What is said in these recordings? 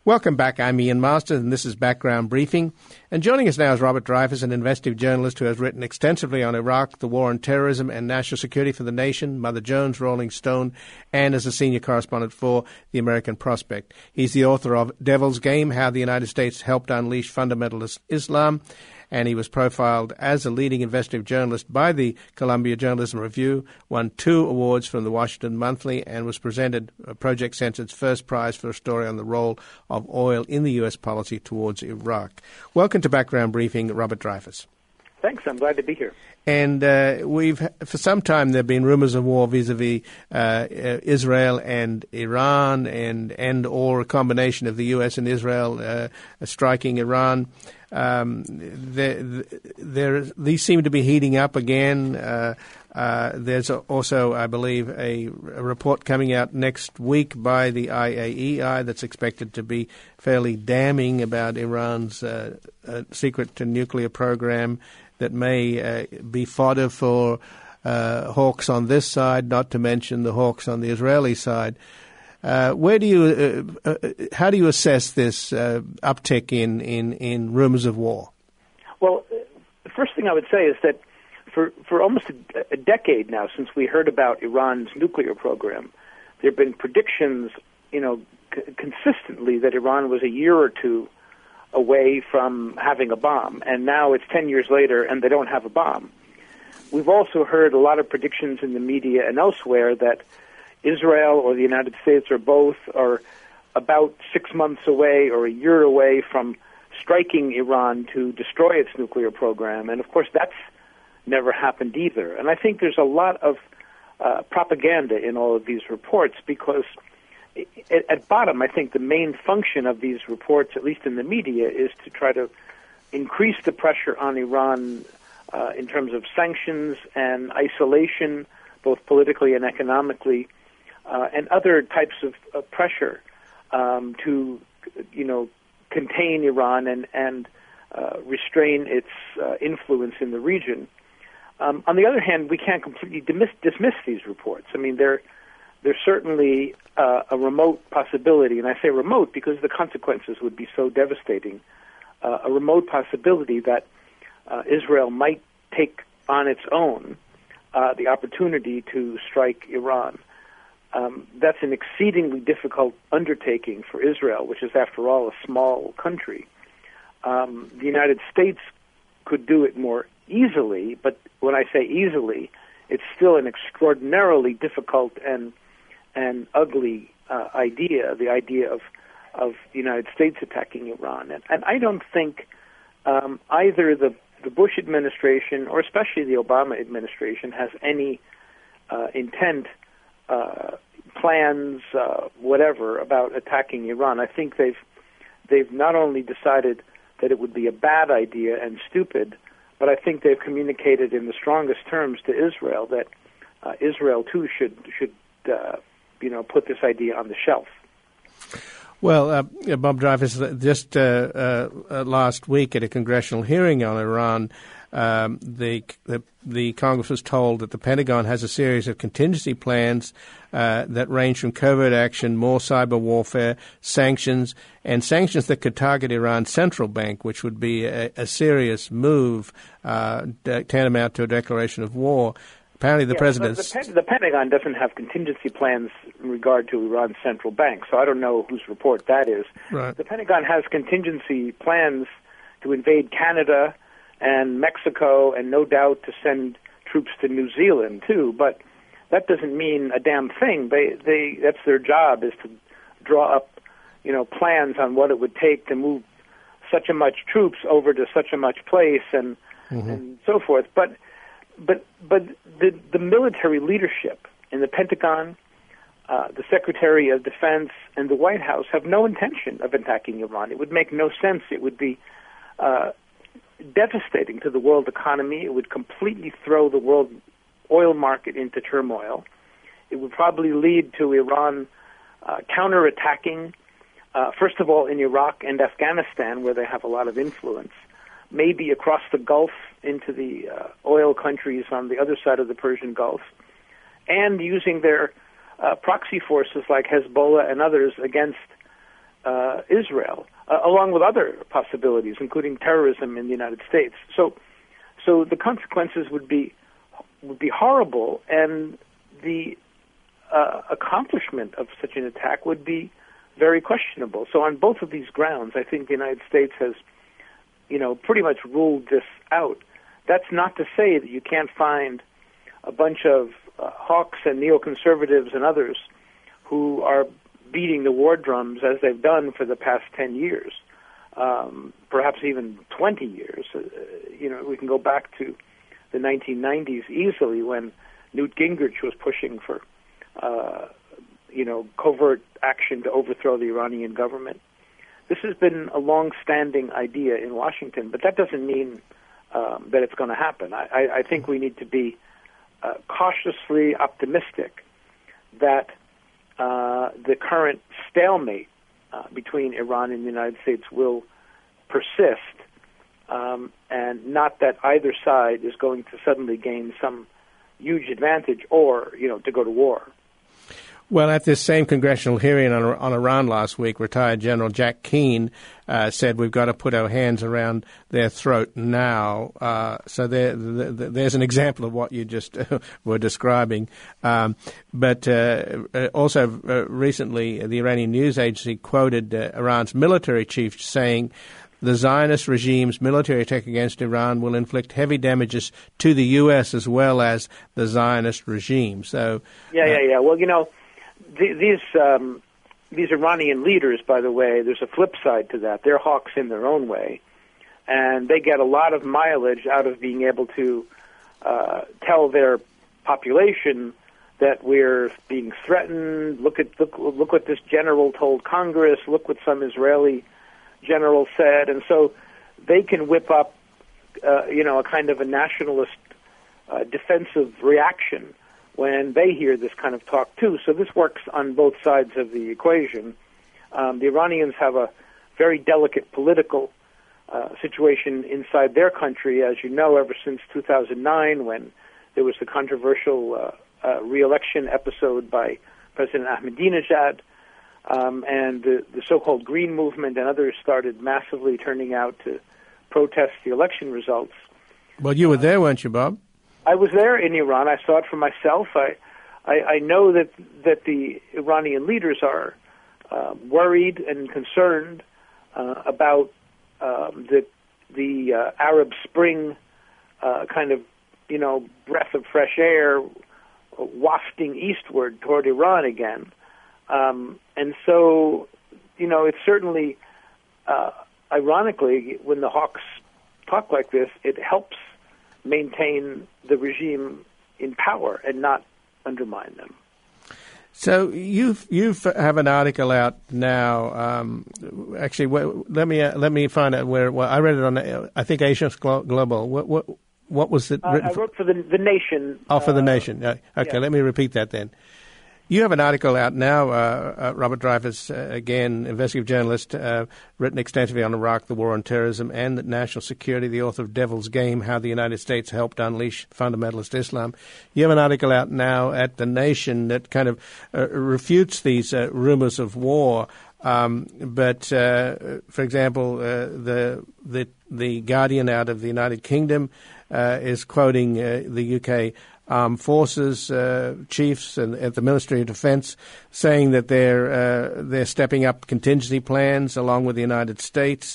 Welcome back. I'm Ian Masters, and this is Background Briefing. And joining us now is Robert Dreyfuss, an investigative journalist who has written extensively on Iraq, the war on terrorism, and national security for The Nation, Mother Jones, Rolling Stone, and as a senior correspondent for The American Prospect. He's the author of Devil's Game, How the United States Helped Unleash Fundamentalist Islam, and he was profiled as a leading investigative journalist by the Columbia Journalism Review, won 2 awards from the Washington Monthly, and was presented Project Censored's first prize for a story on the role of oil in the U.S. policy towards Iraq. Welcome to Background Briefing, Robert Dreyfuss. Thanks. I'm glad to be here. And for some time, there have been rumors of war vis-a-vis Israel and Iran, or a combination of the U.S. and Israel striking Iran. These seem to be heating up again. There's also, I believe, a report coming out next week by the IAEI that's expected to be fairly damning about Iran's secret nuclear program that may be fodder for hawks on this side, not to mention the hawks on the Israeli side. How do you assess this uptick in rumors of war? Well, the first thing I would say is that for almost a decade now, since we heard about Iran's nuclear program, there have been predictions, consistently that Iran was a year or two away from having a bomb, and now it's 10 years later and they don't have a bomb. We've also heard a lot of predictions in the media and elsewhere that Israel or the United States or both are about 6 months away or a year away from striking Iran to destroy its nuclear program. And, of course, that's never happened either. And I think there's a lot of propaganda in all of these reports because at bottom, I think the main function of these reports, at least in the media, is to try to increase the pressure on Iran in terms of sanctions and isolation, both politically and economically, and other types of pressure to, contain Iran and restrain its influence in the region. On the other hand, we can't completely dismiss these reports. I mean, they're certainly a remote possibility, and I say remote because the consequences would be so devastating. A remote possibility that Israel might take on its own the opportunity to strike Iran. That's an exceedingly difficult undertaking for Israel, which is, after all, a small country. The United States could do it more easily, but when I say easily, it's still an extraordinarily difficult and ugly idea, the idea of the United States attacking Iran. And I don't think either the Bush administration or especially the Obama administration has any intent, plans, whatever, about attacking Iran. I think they've not only decided that it would be a bad idea and stupid, but I think they've communicated in the strongest terms to Israel that Israel too should put this idea on the shelf. Well, Bob Dreyfuss, just last week at a congressional hearing on Iran, the Congress was told that the Pentagon has a series of contingency plans that range from covert action, more cyber warfare, sanctions that could target Iran's central bank, which would be a serious move tantamount to a declaration of war. Apparently the president's... The Pentagon doesn't have contingency plans in regard to Iran's central bank, so I don't know whose report that is. Right. The Pentagon has contingency plans to invade Canada and Mexico and no doubt to send troops to New Zealand, too, but that doesn't mean a damn thing. That's their job, is to draw up, plans on what it would take to move such and much troops over to such and much place and so forth. But the military leadership in the Pentagon, the Secretary of Defense, and the White House have no intention of attacking Iran. It would make no sense. It would be devastating to the world economy. It would completely throw the world oil market into turmoil. It would probably lead to Iran counterattacking, first of all, in Iraq and Afghanistan, where they have a lot of influence, maybe across the Gulf into the oil countries on the other side of the Persian Gulf, and using their proxy forces like Hezbollah and others against Israel, along with other possibilities, including terrorism in the United States. So the consequences would be horrible, and the accomplishment of such an attack would be very questionable. So on both of these grounds, I think the United States has, pretty much ruled this out. That's not to say that you can't find a bunch of hawks and neoconservatives and others who are beating the war drums as they've done for the past 10 years, perhaps even 20 years. We can go back to the 1990s easily when Newt Gingrich was pushing for, covert action to overthrow the Iranian government. This has been a long-standing idea in Washington, but that doesn't mean that it's going to happen. I think we need to be cautiously optimistic that the current stalemate between Iran and the United States will persist, and not that either side is going to suddenly gain some huge advantage or, to go to war. Well, at this same congressional hearing on Iran last week, retired General Jack Keane said we've got to put our hands around their throat now. So there's an example of what you just were describing. But also recently, the Iranian news agency quoted Iran's military chief saying, the Zionist regime's military attack against Iran will inflict heavy damages to the U.S. as well as the Zionist regime. So, yeah. Well, these Iranian leaders, by the way, there's a flip side to that. They're hawks in their own way, and they get a lot of mileage out of being able to tell their population that we're being threatened. Look what this general told Congress. Look what some Israeli general said, and so they can whip up, a kind of a nationalist defensive reaction when they hear this kind of talk too. So this works on both sides of the equation. The Iranians have a very delicate political situation inside their country, as you know, ever since 2009, when there was the controversial re-election episode by President Ahmadinejad. And the so-called Green Movement and others started massively turning out to protest the election results. Well, you were there, weren't you, Bob? I was there in Iran. I saw it for myself. I know that the Iranian leaders are worried and concerned about the Arab Spring kind of breath of fresh air wafting eastward toward Iran again. And so, it's certainly, ironically, when the hawks talk like this, it helps maintain the regime in power and not undermine them. So you have an article out now. Actually, let me find out where. Well, I read it on I think Asia Global. What was it? I wrote for the Nation. Oh, for the Nation. Okay, yeah. Let me repeat that then. You have an article out now, Robert Dreyfuss, again, investigative journalist, written extensively on Iraq, the war on terrorism, and national security, the author of Devil's Game, How the United States Helped Unleash Fundamentalist Islam. You have an article out now at The Nation that kind of refutes these rumors of war. But for example, the Guardian out of the United Kingdom is quoting the UK Armed Forces chiefs and at the Ministry of Defence, saying that they're stepping up contingency plans along with the United States.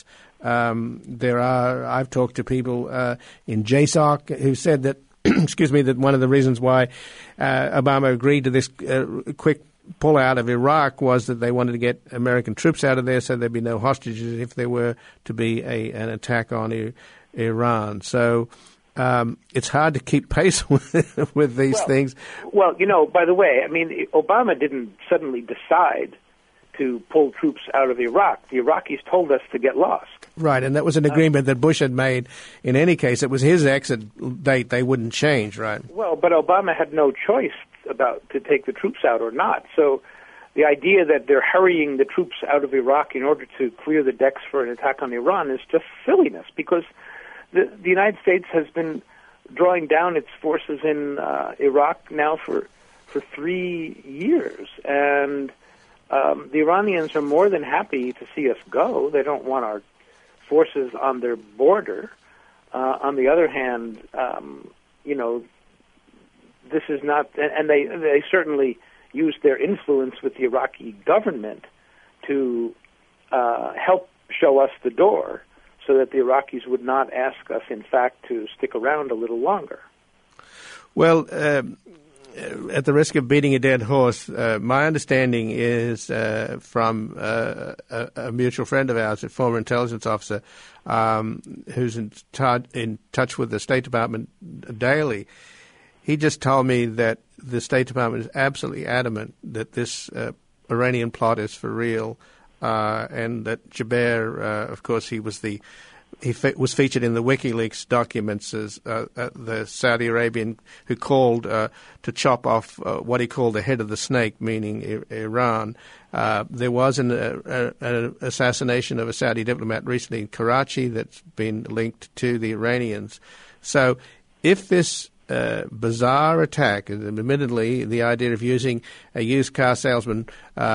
I've talked to people in JSOC who said that, that one of the reasons why Obama agreed to this quick pull out of Iraq was that they wanted to get American troops out of there so there'd be no hostages if there were to be an attack on Iran. So it's hard to keep pace with these things. Well, by the way, Obama didn't suddenly decide to pull troops out of Iraq. The Iraqis told us to get lost. Right, and that was an agreement that Bush had made. In any case, it was his exit date. They wouldn't change, right? Well, but Obama had no choice about to take the troops out or not. So the idea that they're hurrying the troops out of Iraq in order to clear the decks for an attack on Iran is just silliness, because the United States has been drawing down its forces in Iraq now for 3 years, and the Iranians are more than happy to see us go. They don't want our forces on their border. On the other hand, this is not, and they certainly used their influence with the Iraqi government to help show us the door so that the Iraqis would not ask us, in fact, to stick around a little longer. Well, at the risk of beating a dead horse, my understanding is from a mutual friend of ours, a former intelligence officer, who's in touch with the State Department daily. He just told me that the State Department is absolutely adamant that this Iranian plot is for real, and that Jaber, of course, he was featured in the WikiLeaks documents as the Saudi Arabian who called to chop off what he called the head of the snake, meaning Iran. There was an assassination of a Saudi diplomat recently in Karachi that's been linked to the Iranians. So if this bizarre attack, and admittedly the idea of using a used car salesman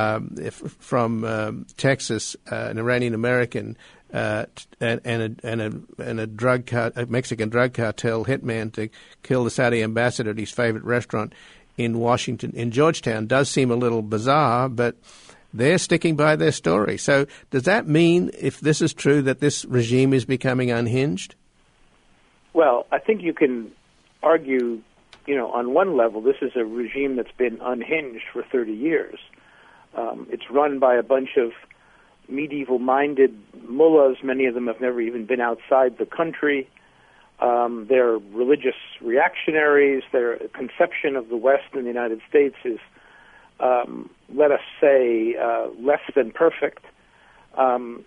from Texas, an Iranian American, and a Mexican drug cartel hitman to kill the Saudi ambassador at his favorite restaurant in Georgetown does seem a little bizarre, but they're sticking by their story. So does that mean, if this is true, that this regime is becoming unhinged? Well, I think you can argue, on one level, this is a regime that's been unhinged for 30 years. It's run by a bunch of medieval-minded mullahs. Many of them have never even been outside the country. They're religious reactionaries. Their conception of the West and the United States is, let us say, less than perfect. So,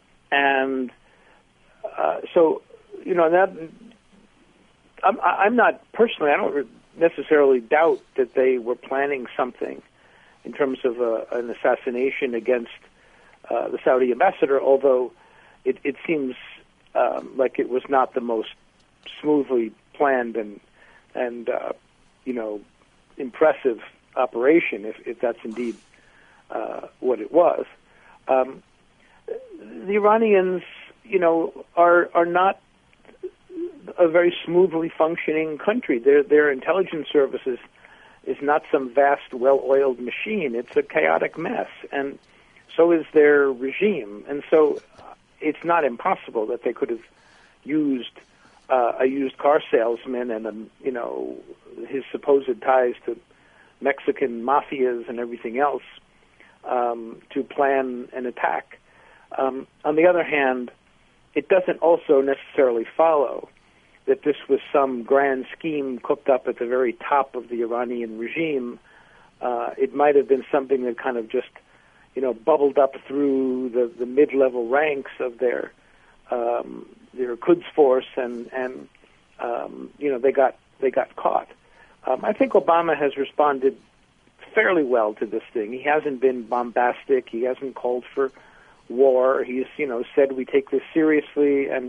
that... I'm not personally, I don't necessarily doubt that they were planning something in terms of an assassination against the Saudi ambassador, although it seems like it was not the most smoothly planned and impressive operation, if that's indeed what it was. The Iranians, are not a very smoothly functioning country. Their intelligence services is not some vast, well-oiled machine. It's a chaotic mess, and so is their regime. And so it's not impossible that they could have used a used car salesman and his supposed ties to Mexican mafias and everything else to plan an attack. On the other hand, it doesn't also necessarily follow that this was some grand scheme cooked up at the very top of the Iranian regime. It might have been something that kind of just, bubbled up through the mid-level ranks of their Quds force, and they got caught. I think Obama has responded fairly well to this thing. He hasn't been bombastic. He hasn't called for war. He's, said we take this seriously, and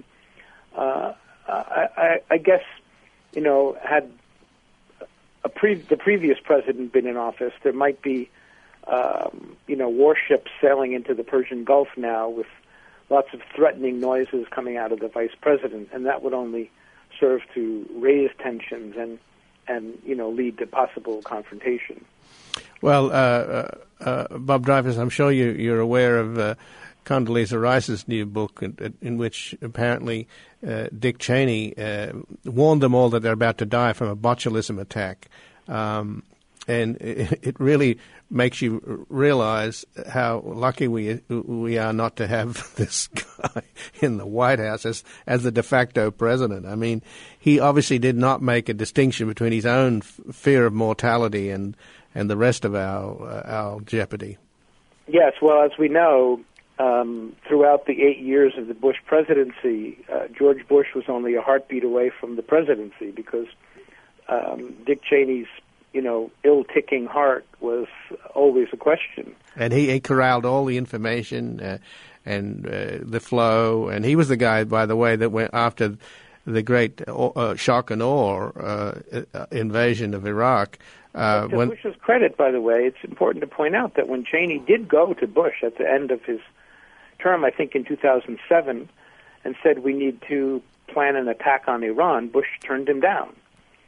I guess, had the previous president been in office, there might be, warships sailing into the Persian Gulf now with lots of threatening noises coming out of the vice president, and that would only serve to raise tensions and lead to possible confrontation. Well, Bob Dreyfuss, I'm sure you're aware of Condoleezza Rice's new book, in which apparently Dick Cheney warned them all that they're about to die from a botulism attack. And it really makes you realize how lucky we are not to have this guy in the White House as the de facto president. I mean, he obviously did not make a distinction between his own fear of mortality and the rest of our jeopardy. Yes, well, as we know, throughout the 8 years of the Bush presidency, George Bush was only a heartbeat away from the presidency because Dick Cheney's, ill-ticking heart was always a question. And he corralled all the information and the flow. And he was the guy, by the way, that went after the great shock and awe invasion of Iraq. To Bush's credit, by the way, it's important to point out that when Cheney did go to Bush at the end of his term, I think in 2007, and said we need to plan an attack on Iran, Bush turned him down.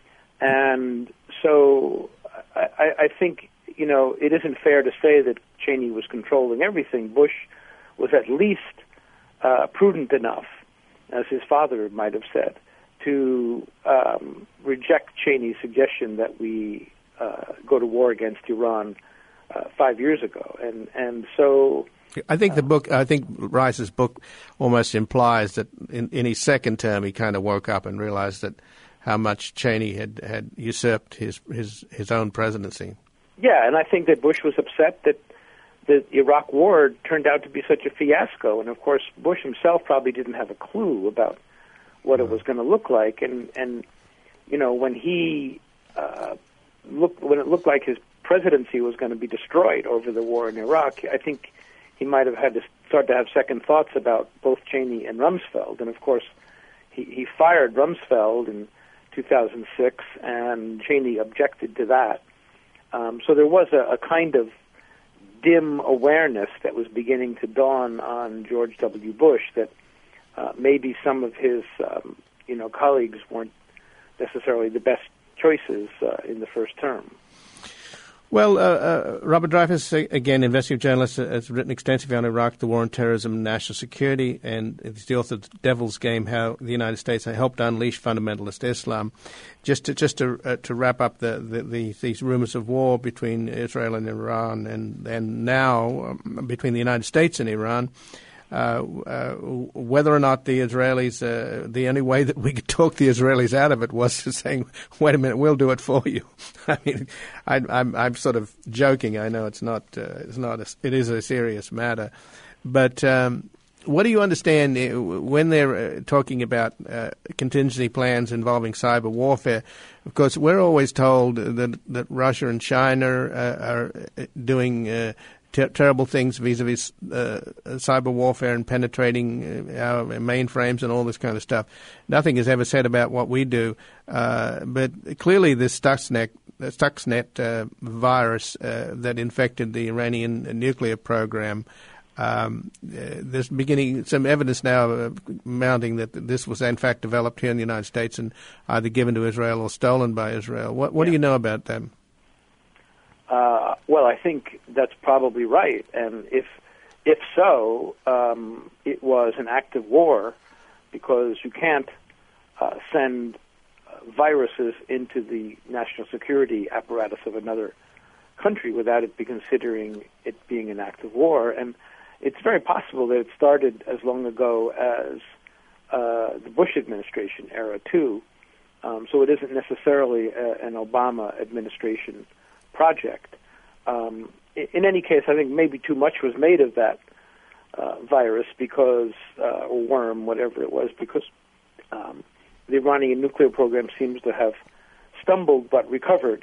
And so I think, it isn't fair to say that Cheney was controlling everything. Bush was at least prudent enough, as his father might have said, to reject Cheney's suggestion that we go to war against Iran 5 years ago. And so I think Rice's book almost implies that in his second term he kind of woke up and realized that how much Cheney had usurped his own presidency. Yeah, and I think that Bush was upset that the Iraq war turned out to be such a fiasco. And of course, Bush himself probably didn't have a clue about what it was going to look like. And when he when it looked like his presidency was going to be destroyed over the war in Iraq, I think he might have had to start to have second thoughts about both Cheney and Rumsfeld. And of course, he fired Rumsfeld in 2006, and Cheney objected to that. So there was a kind of dim awareness that was beginning to dawn on George W. Bush that maybe some of his colleagues weren't necessarily the best choices in the first term. Well, Robert Dreyfuss, again, investigative journalist, has written extensively on Iraq, the war on terrorism, and national security, and is the author of The Devil's Game, How the United States helped unleash fundamentalist Islam. Just to wrap up these rumors of war between Israel and Iran, and now between the United States and Iran, whether or not the Israelis, the only way that we could talk the Israelis out of it was saying, "Wait a minute, we'll do it for you." I mean, I'm sort of joking. I know it's not. It is a serious matter, but what do you understand when they're talking about contingency plans involving cyber warfare? Of course, we're always told that Russia and China are doing terrible things vis-a-vis cyber warfare and penetrating our mainframes and all this kind of stuff. Nothing is ever said about what we do, but clearly this Stuxnet virus that infected the Iranian nuclear program, there's beginning some evidence now mounting that this was in fact developed here in the United States and either given to Israel or stolen by Israel. What do you know about them? Well, I think that's probably right, and if so, it was an act of war, because you can't send viruses into the national security apparatus of another country without it be considering it being an act of war. And it's very possible that it started as long ago as the Bush administration era too. So it isn't necessarily an Obama administration project. In any case, I think maybe too much was made of that virus or worm, whatever it was, because the Iranian nuclear program seems to have stumbled but recovered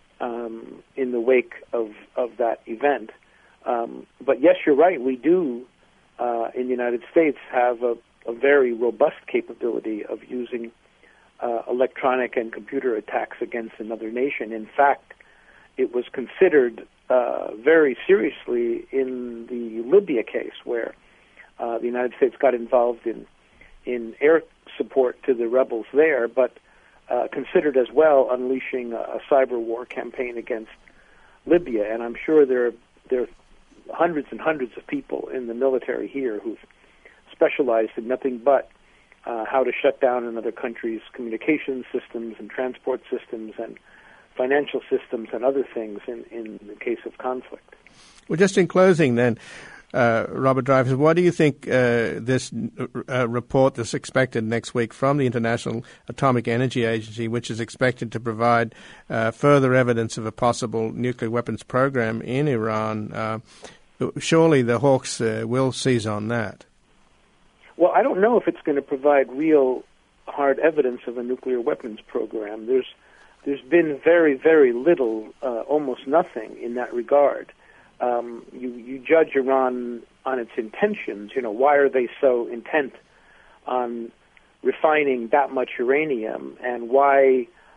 in the wake of that event. But yes, you're right. We do, in the United States, have a very robust capability of using electronic and computer attacks against another nation. In fact, it was considered very seriously in the Libya case, where the United States got involved in air support to the rebels there, but considered as well unleashing a cyber war campaign against Libya. And I'm sure there are hundreds and hundreds of people in the military here who've specialized in nothing but how to shut down another country's communication systems and transport systems and financial systems and other things in the case of conflict. Well, just in closing then, Robert Dreyfuss, what do you think this report that's expected next week from the International Atomic Energy Agency, which is expected to provide further evidence of a possible nuclear weapons program in Iran, surely the Hawks will seize on that? Well, I don't know if it's going to provide real hard evidence of a nuclear weapons program. There's been very, very little, almost nothing in that regard. You judge Iran on its intentions. Why are they so intent on refining that much uranium, and why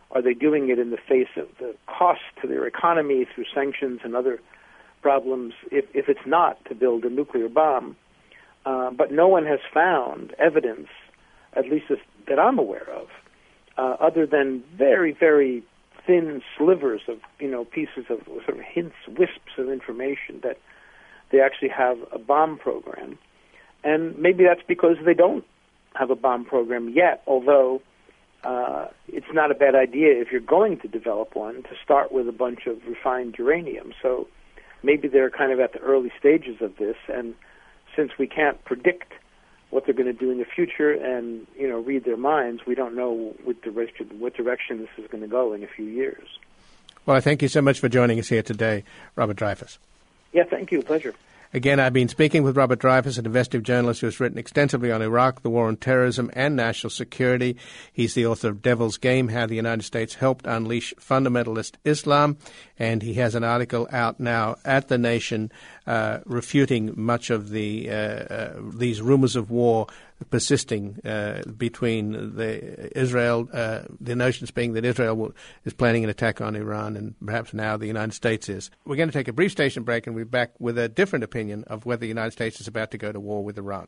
Are they doing it in the face of the cost to their economy through sanctions and other problems? If it's not to build a nuclear bomb, but no one has found evidence, at least that I'm aware of, other than very, very thin slivers of, pieces of sort of hints, wisps of information that they actually have a bomb program. And maybe that's because they don't have a bomb program yet, although it's not a bad idea if you're going to develop one to start with a bunch of refined uranium. So maybe they're kind of at the early stages of this, and since we can't predict what they're going to do in the future and, read their minds, we don't know what direction this is going to go in a few years. Well, I thank you so much for joining us here today, Robert Dreyfuss. Yeah, thank you. Pleasure. Again, I've been speaking with Robert Dreyfuss, an investigative journalist who has written extensively on Iraq, the war on terrorism, and national security. He's the author of Devil's Game, How the United States Helped Unleash Fundamentalist Islam, and he has an article out now at The Nation refuting much of these rumors of war persisting between Israel, the notions being that Israel is planning an attack on Iran, and perhaps now the United States is. We're going to take a brief station break, and we'll be back with a different opinion of whether the United States is about to go to war with Iran.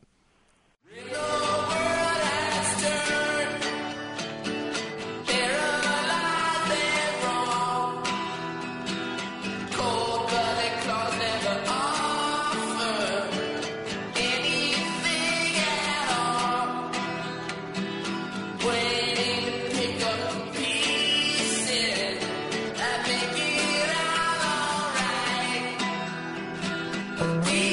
We